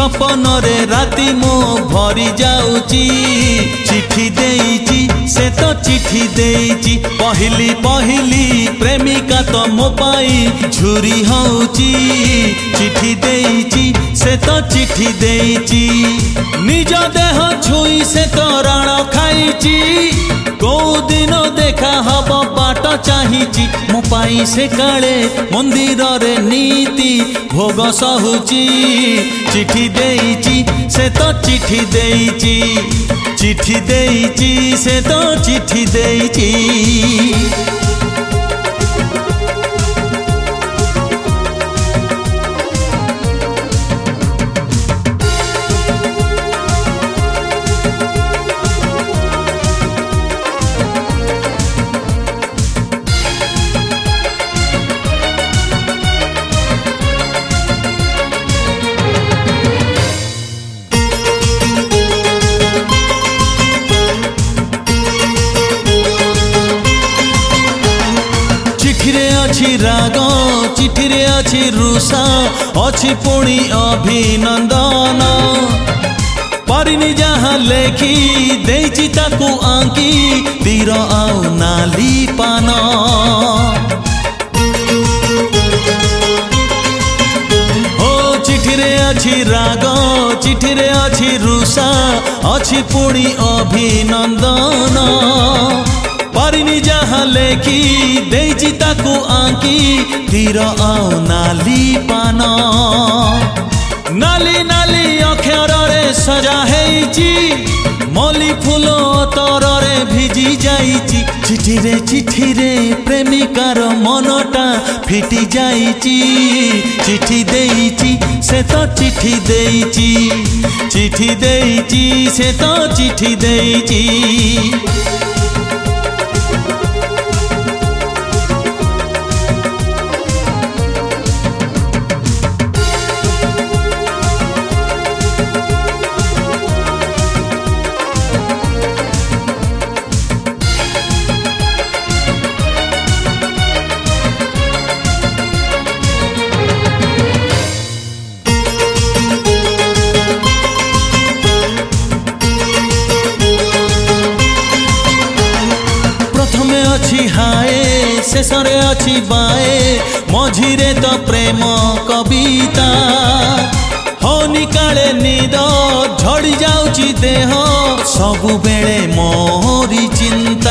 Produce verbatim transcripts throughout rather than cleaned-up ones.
सपन रे राति मो भरी जाऊची चिठी देईची से तो चिठी देईची पहली पहली प्रेमिका तो मो पाई झुरी होउची चिठी देईची से तो चिठी देईची निज देह छुई से तो राण खाईची को दिन देखा हब बाट चाहिची मो पाई से काले मंदिर रे नीति भोग सहुची चिठी देईची से तो चिठी देईची चिठी देईची से तो चिठी देईची। अच्छी राग चिठी रे अच्छी रुषा अच्छी पुणी अभिनंदन परिनी जहाँ लेखी देइची ताकू आंकी तीर आउ नाली पान हो चिठी रे अच्छी राग चिठी रे अच्छी रुषा अच्छी पुणी अभिनंदन परिनी जहाँ लेखी देइची ताकू आंकी तीर आउ नाली पान नाली नाली अक्षर रे सजा हेइची मली फूल तर रे भिजी जाइची चिठी रे चिठी रे प्रेमिकार मनटा फिटी जाइची चिठी देइची से तो चिठी देइची चिठी देइची से तो चिठी देइची। अच्छी हाए शेषरे अच्छी बाए मझिरे तो प्रेम कविता हो निकाले निद झड़ी जाउची देह सबु बेले मोरी चिंता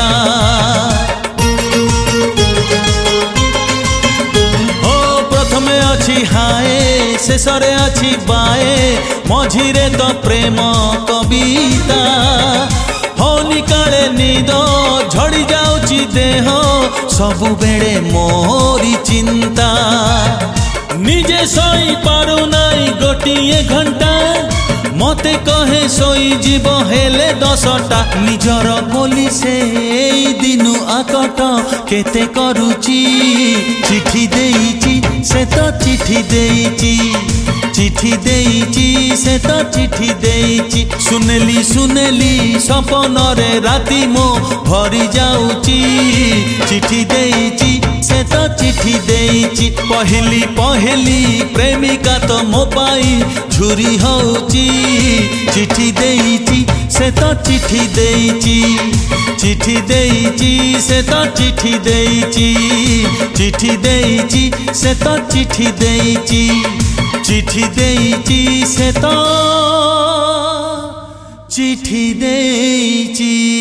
हो प्रथमे अच्छी हाए शेषरे अच्छी बाए मझिरे तो प्रेम कविता हो निकाले निद झड़ी जाउची देह सबु बेले मोरी चिंता निजे सोई पारु नाई गोटिए घंटा मते कहे सोई जीव हेले दसटा निजर बोली से दिनु आकट केते करूची चिठी देइची से तो चिठी देइची चिठी देइची से तो चिठी देइची सुनेली सुनेली सपन रे राति मो भरी जाउची चिठी देइची से तो चिठी देइची पहली पहली प्रेमिका तो मो पाई झुरी होउची चिठी देइची से तो चिठी देइची चिठी देइची से तो चिठी देइची चिठी देइची से तो चिठी देइची चिठी देइची से तो चिठी देइची।